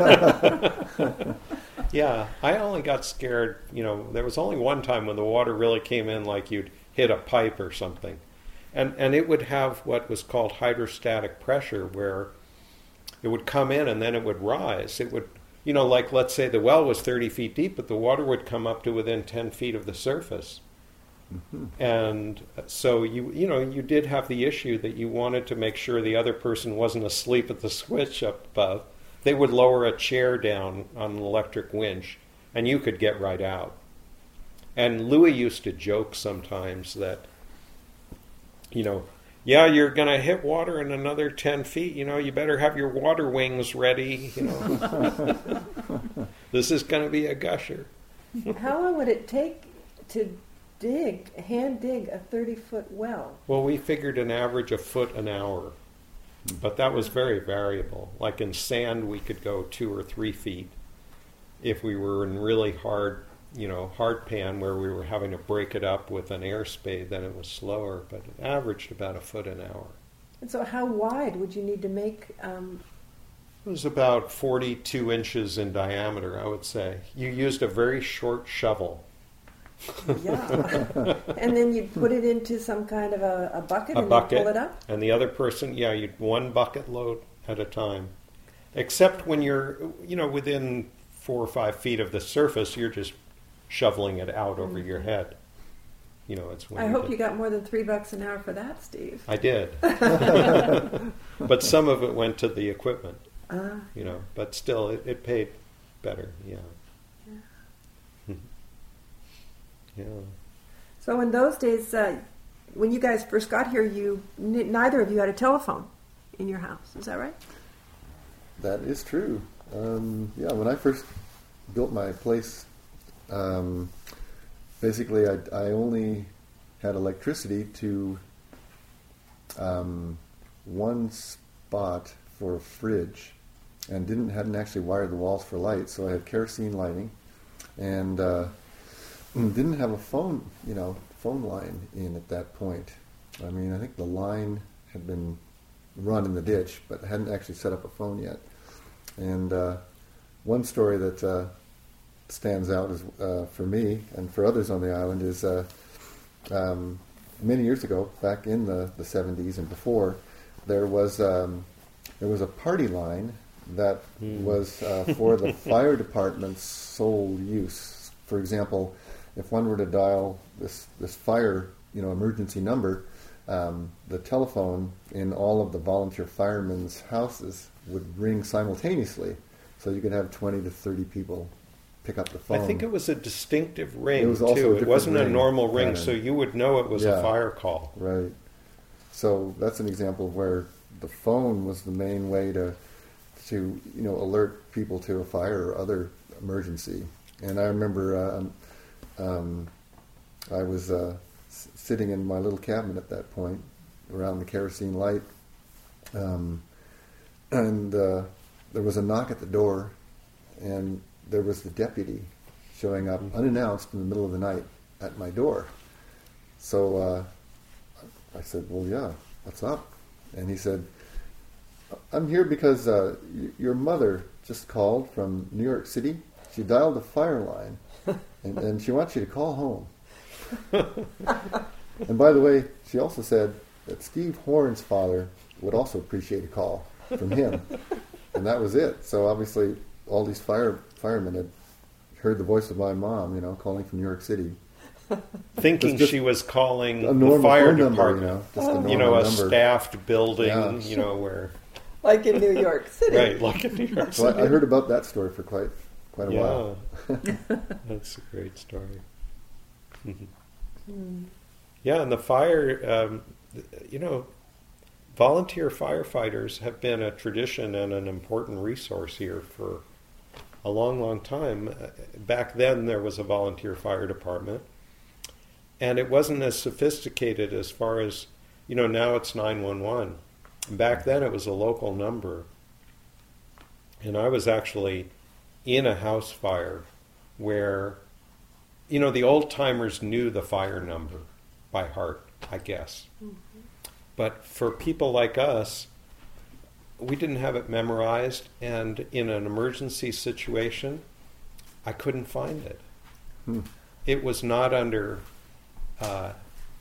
Yeah, I only got scared, you know, there was only one time when the water really came in like you'd hit a pipe or something. And and it would have what was called hydrostatic pressure, where it would come in and then it would rise. It would, you know, like let's say the well was thirty feet deep, but the water would come up to within ten feet of the surface. Mm-hmm. And so you you know you did have the issue that you wanted to make sure the other person wasn't asleep at the switch up above. They would lower a chair down on an electric winch, and you could get right out. And Louis used to joke sometimes that, you know, yeah, you're going to hit water in another ten feet. You know, you better have your water wings ready. You know, this is going to be a gusher. How long would it take to dig, hand dig a thirty-foot well? Well, we figured an average a foot an hour, but that was very variable. Like in sand, we could go two or three feet. If we were in really hard, you know, hard pan where we were having to break it up with an air spade, then it was slower, but it averaged about a foot an hour. And so, how wide would you need to make? Um, It was about forty-two inches in diameter, I would say. You used a very short shovel, Yeah. And then you'd put it into some kind of a, a bucket A and bucket. then pull it up? And the other person, yeah, you'd one bucket load at a time. Except when you're, you know, within four or five feet of the surface, you're just shoveling it out over your head. You know, it's when I you hope get- you got more than three bucks an hour for that, Steve. I did. But some of it went to the equipment, Ah, you know, but still it, it paid better, yeah. Yeah. so in those days, uh, when you guys first got here, you n- neither of you had a telephone in your house. Is that right? That is true. Um, yeah, when I first built my place, um, basically I, I only had electricity to um, one spot for a fridge, and didn't hadn't actually wired the walls for light. So I had kerosene lighting, and uh, didn't have a phone, you know, phone line in at that point. I mean, I think the line had been run in the ditch, but hadn't actually set up a phone yet. And uh, one story that uh, stands out is, uh, for me and for others on the island is uh, um, many years ago, back in the, the seventies and before, there was um, there was a party line that Mm. was uh, for the fire department's sole use. For example, if one were to dial this this fire, you know, emergency number, um, the telephone in all of the volunteer firemen's houses would ring simultaneously, so you could have twenty to thirty people pick up the phone. I think it was a distinctive ring, It was also a too. It different wasn't a ring normal ring, pattern. so you would know it was Yeah. a fire call. Right. So that's an example of where the phone was the main way to, to you know, alert people to a fire or other emergency. And I remember uh, um, um, I was uh, s- sitting in my little cabin at that point around the kerosene light, um, and uh, there was a knock at the door, and there was the deputy showing up unannounced in the middle of the night at my door. So uh, I said, well, yeah, what's up? And he said, I'm here because uh, y- your mother just called from New York City. She dialed the fire line, and, and she wants you to call home. And by the way, she also said that Steve Horn's father would also appreciate a call from him. And that was it. So obviously all these fire firemen had heard the voice of my mom, you know, calling from New York City. Thinking It's just she was calling A the normal fire phone number, department. you know, just a normal You know, a number. staffed building, Yeah. you know, where, Like in New York City. right, like in New York So City. I, I heard about that story for quite quite a yeah. while. That's a great story. Hmm. Yeah, and the fire, um, you know, volunteer firefighters have been a tradition and an important resource here for a long, long time. Uh, Back then, there was a volunteer fire department, and it wasn't as sophisticated as far as, you know, now it's nine one one. Back then, it was a local number. And I was actually in a house fire where, you know, the old timers knew the fire number by heart, I guess. Mm-hmm. But for people like us, we didn't have it memorized, and in an emergency situation, I couldn't find it. Hmm. It was not under, uh,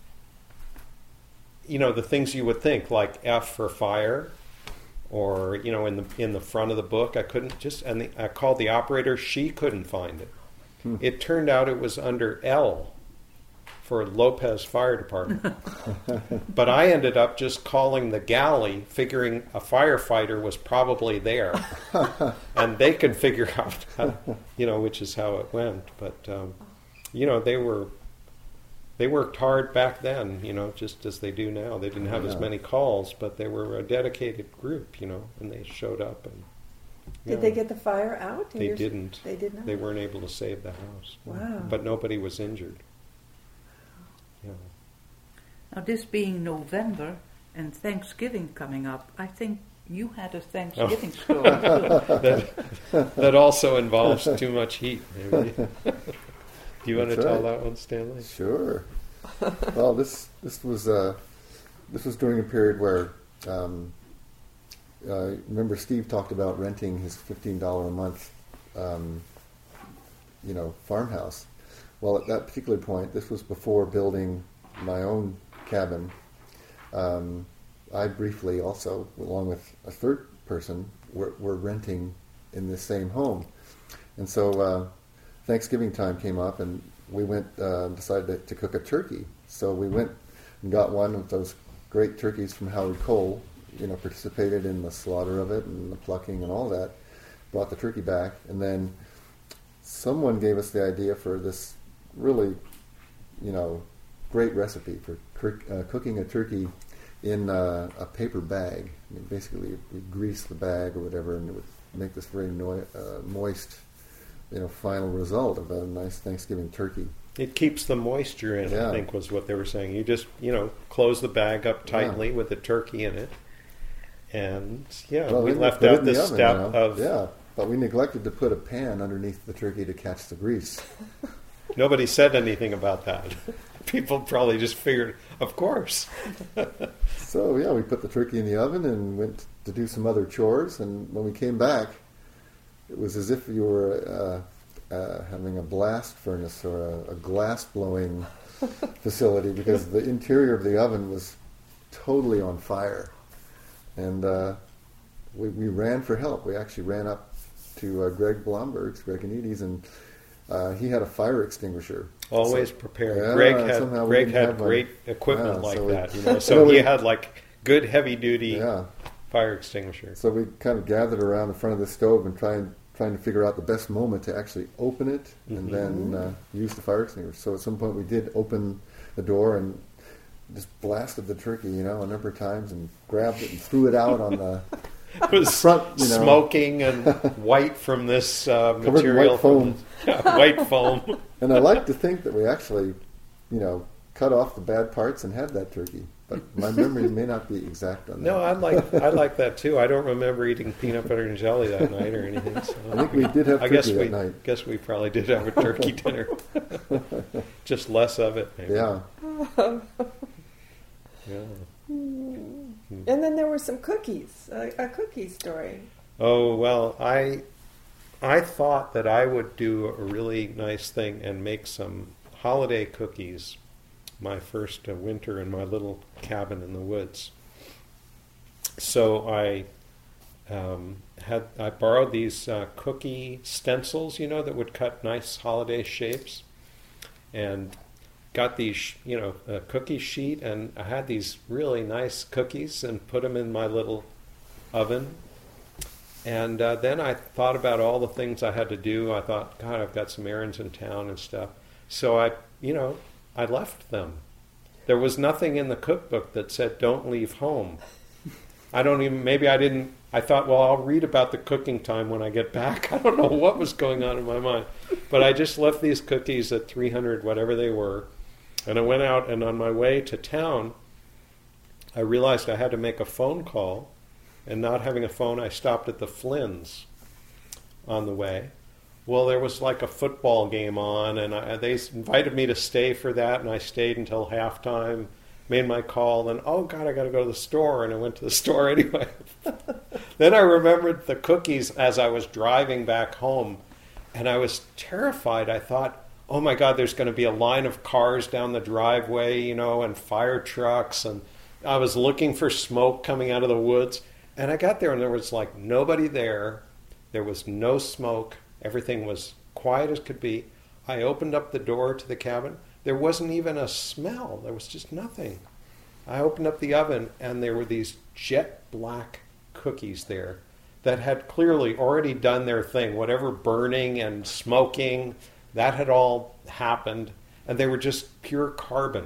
you know, the things you would think, like F for fire, or, you know, in the in the front of the book. I couldn't just, and the, I called the operator. She couldn't find it. Hmm. It turned out it was under L for Lopez Fire Department. But I ended up just calling the galley, figuring a firefighter was probably there, and they could figure out, how, you know, which is how it went. But um, you know, they were they worked hard back then, you know, just as they do now. They didn't have as Yeah. many calls, but they were a dedicated group, you know, and they showed up. And Did yeah, they get the fire out? in They your- didn't. They did not? They weren't able to save the house. Wow. But nobody was injured. Yeah. Now, this being November and Thanksgiving coming up, I think you had a Thanksgiving Oh. story too. that, that also involves too much heat. Maybe. Do you want to That's tell right. that one, Stanley? Sure. Well, this this was uh, this was during a period where um, uh, remember Steve talked about renting his fifteen dollar a month, um, you know, farmhouse. well, at that particular point, this was before building my own cabin. Um, I briefly also, along with a third person, were, were renting in this same home. And so uh, Thanksgiving time came up, and we went, uh, decided to, to cook a turkey. So we went and got one of those great turkeys from Howard Cole, you know, participated in the slaughter of it and the plucking and all that, brought the turkey back, and then someone gave us the idea for this really, you know, great recipe for cur- uh, cooking a turkey in uh, a paper bag. I mean, basically, you grease the bag or whatever, and it would make this very no- uh, moist, you know, final result of a nice Thanksgiving turkey. It keeps the moisture in, Yeah. I think was what they were saying. You just, you know, close the bag up tightly yeah. with the turkey in it. And, yeah, well, we we left put it out in the the oven, step you know? of... Yeah, but we neglected to put a pan underneath the turkey to catch the grease. Nobody said anything about that. People probably just figured, of course. So, yeah, we put the turkey in the oven and went to do some other chores. And when we came back, it was as if you were uh, uh, having a blast furnace or a, a glass-blowing facility, because the interior of the oven was totally on fire. And uh, we, we ran for help. We actually ran up to uh, Greg Blomberg's, Greg Anides, and uh, he had a fire extinguisher. Always So- prepared. Yeah, Greg had somehow we Greg didn't had have one. great equipment Yeah, like so we- that, you know. So Well, he we- had like good heavy duty Yeah. fire extinguisher. So we kind of gathered around the front of the stove and trying trying to figure out the best moment to actually open it and Mhm. then uh, use the fire extinguisher. So at some point we did open the door and just blasted the turkey, you know, a number of times, and grabbed it and threw it out on the It was front, you know. smoking and white from this uh, Covered in material. white from foam. the- yeah, white foam. And I like to think that we actually, you know, cut off the bad parts and had that turkey. But my memory may not be exact on that. No, I like I like that too. I don't remember eating peanut butter and jelly that night or anything. So I think we did have I turkey guess that we night. guess we probably did have a turkey dinner. Just less of it, maybe. Yeah. Yeah. And then there were some cookies, a, a cookie story. Oh well, I I thought that I would do a really nice thing and make some holiday cookies my first uh, winter in my little cabin in the woods. So I um, had I borrowed these uh, cookie stencils, you know, that would cut nice holiday shapes, and got these, you know, a cookie sheet, and I had these really nice cookies and put them in my little oven. And uh, then I thought about all the things I had to do. I thought, God, I've got some errands in town and stuff. So I, you know, I left them. There was nothing in the cookbook that said, don't leave home. I don't even, maybe I didn't, I thought, well, I'll read about the cooking time when I get back. I don't know what was going on in my mind. But I just left these cookies at three hundred, whatever they were. And I went out, and on my way to town, I realized I had to make a phone call. And not having a phone, I stopped at the Flynn's on the way. Well, there was like a football game on, and I, they invited me to stay for that, and I stayed until halftime, made my call, and oh God, I got to go to the store, and I went to the store anyway. Then I remembered the cookies as I was driving back home, and I was terrified. I thought, oh my God, there's going to be a line of cars down the driveway, you know, and fire trucks, and I was looking for smoke coming out of the woods. And I got there, and there was like nobody there. There was no smoke. Everything was quiet as could be. I opened up the door to the cabin. There wasn't even a smell. There was just nothing. I opened up the oven, and there were these jet black cookies there that had clearly already done their thing. Whatever burning and smoking, that had all happened, and they were just pure carbon.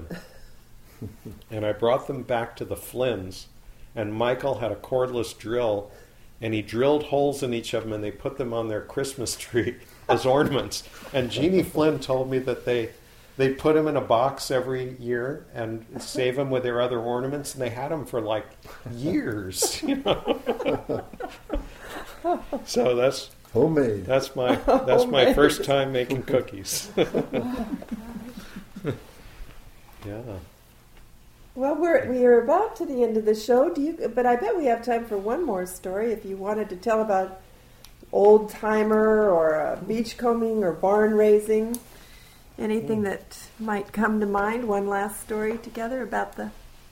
And I brought them back to the Flynn's. And Michael had a cordless drill, and he drilled holes in each of them, and they put them on their Christmas tree as ornaments. And Jeannie Flynn told me that they they put them in a box every year and save them with their other ornaments, and they had them for like years. You know? So that's Homemade. that's my that's my first time making cookies. Yeah. Well, we're we are about to the end of the show. Do you? But I bet we have time for one more story. If you wanted to tell about old timer or uh, beachcombing or barn raising, Anything Mm. that might come to mind? One last story together about the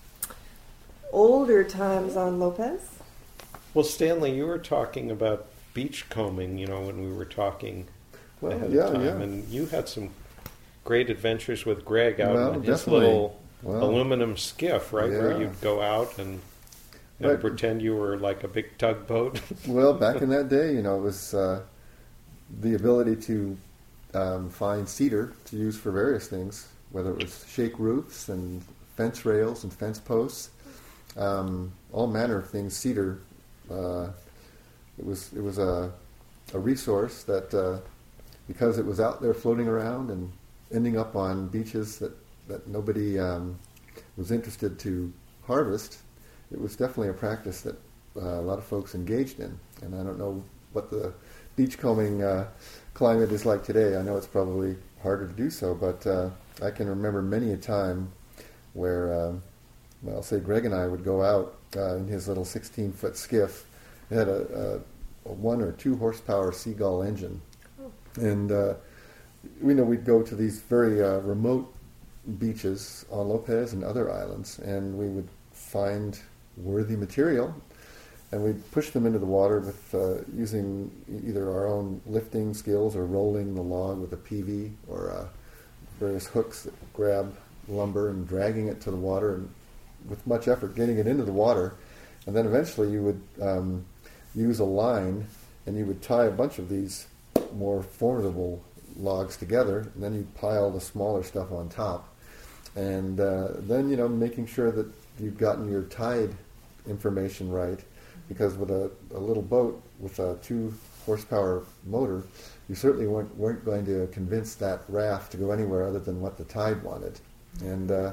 older times on Lopez? Well, Stanley, you were talking about beachcombing, you know, when we were talking Well, ahead yeah, of time, yeah. and you had some great adventures with Greg out Well, in his definitely. little Well, aluminum skiff, right, where yeah. you'd go out and, and Right. pretend you were like a big tugboat. Well, back in that day, you know, it was uh, the ability to um, find cedar to use for various things, whether it was shake roofs and fence rails and fence posts, um, all manner of things. Cedar, uh, it was it was a a resource that uh, because it was out there floating around and ending up on beaches that that nobody um, was interested to harvest. It was definitely a practice that uh, a lot of folks engaged in, and I don't know what the beachcombing uh, climate is like today. I know it's probably harder to do so, but uh, I can remember many a time where, uh, well, say Greg and I would go out uh, in his little sixteen-foot skiff. It had a, a, a one or two horsepower Seagull engine, and uh, we know we'd go to these very uh, remote beaches on Lopez and other islands, and we would find worthy material, and we'd push them into the water with uh, using either our own lifting skills or rolling the log with a P V or uh, various hooks that grab lumber and dragging it to the water, and with much effort getting it into the water. And then eventually you would um, use a line, and you would tie a bunch of these more formidable logs together, and then you'd pile the smaller stuff on top. And uh, then, you know, making sure that you've gotten your tide information right, because with a, a little boat with a two horsepower motor, you certainly weren't, weren't going to convince that raft to go anywhere other than what the tide wanted. And uh,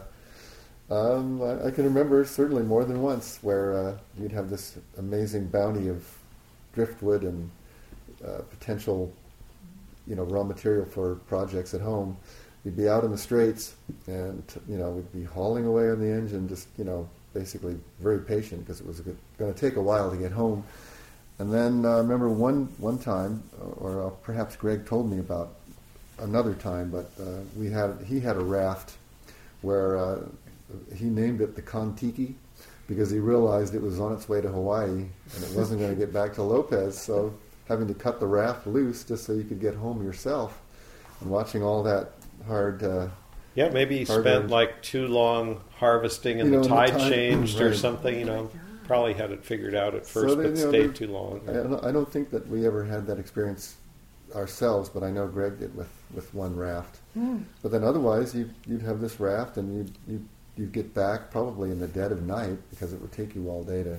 um, I, I can remember certainly more than once where uh, you'd have this amazing bounty of driftwood and uh, potential, you know, raw material for projects at home. We'd be out in the straits, and you know, we'd be hauling away on the engine, just you know, basically very patient because it was going to take a while to get home. And then I uh, remember one one time, or uh, perhaps Greg told me about another time, but uh, we had he had a raft where uh, he named it the Kon-Tiki because he realized it was on its way to Hawaii and it wasn't going to get back to Lopez, so having to cut the raft loose just so you could get home yourself, and watching all that hard. Uh, Yeah, maybe he hard spent earned. like too long harvesting and You know, the and the tide tide- changed or right. something, you know. Probably had it figured out at So first, they- but you know, stayed they- too long. I don't, I don't think that we ever had that experience ourselves, but I know Greg did with, with one raft. Mm. But then otherwise, you'd, you'd have this raft, and you'd, you'd, you'd get back probably in the dead of night because it would take you all day to,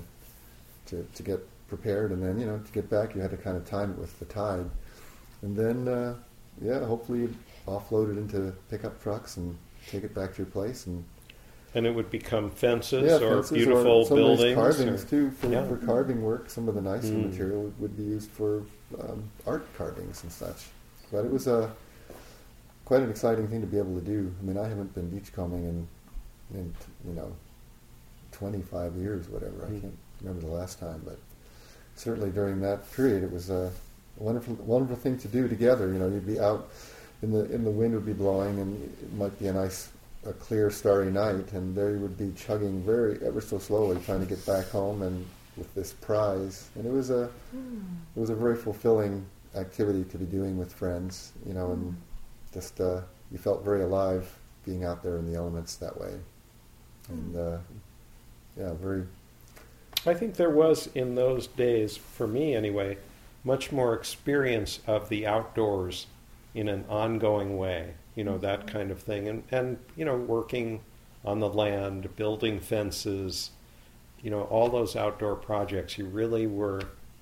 to, to get prepared. And then, you know, to get back, you had to kind of time it with the tide. And then, uh, yeah, hopefully you'd offload it into pickup trucks and take it back to your place. And And it would become fences yeah, or fences beautiful or some of these buildings. carvings or- too. For, Yeah. for carving work, some of the nicer Mm. material would, would be used for um, art carvings and such. But it was a quite an exciting thing to be able to do. I mean, I haven't been beachcombing in, in you know, twenty-five years, whatever. Mm. I can't remember the last time, but certainly during that period, it was a wonderful, wonderful thing to do together. You know, you'd be out in the in the wind would be blowing, and it might be a nice, a clear, starry night, and there you would be chugging very ever so slowly, trying to get back home, and with this prize. And it was a it was a very fulfilling activity to be doing with friends, you know, and just uh, you felt very alive being out there in the elements that way. And uh, yeah, very. I think there was, in those days, for me anyway, much more experience of the outdoors in an ongoing way, you know, that kind of thing. And, and, you know, working on the land, building fences, you know, all those outdoor projects, you really were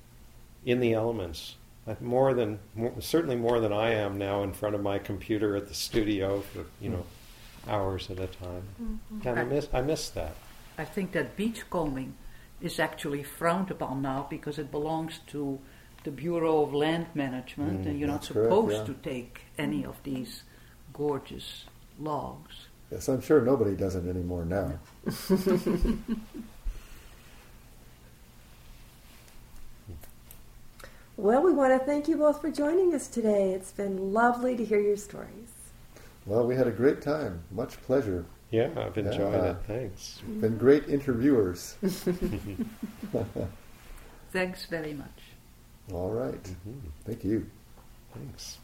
in the elements. Uh, More than, more, certainly more than I am now in front of my computer at the studio for, you know, hours at a time. Mm-hmm. And I miss, I miss that. I think that beachcombing is actually frowned upon now because it belongs to the Bureau of Land Management, Mm, and you're not that's correct, supposed yeah. to take any of these gorgeous logs. Yes, I'm sure nobody does it anymore now. Well, we want to thank you both for joining us today. It's been lovely to hear your stories. Well, we had a great time. Much pleasure. Yeah, I've enjoyed Yeah. it. Thanks. Been great interviewers. Thanks very much. All right. Mhm. Thank you. Thanks.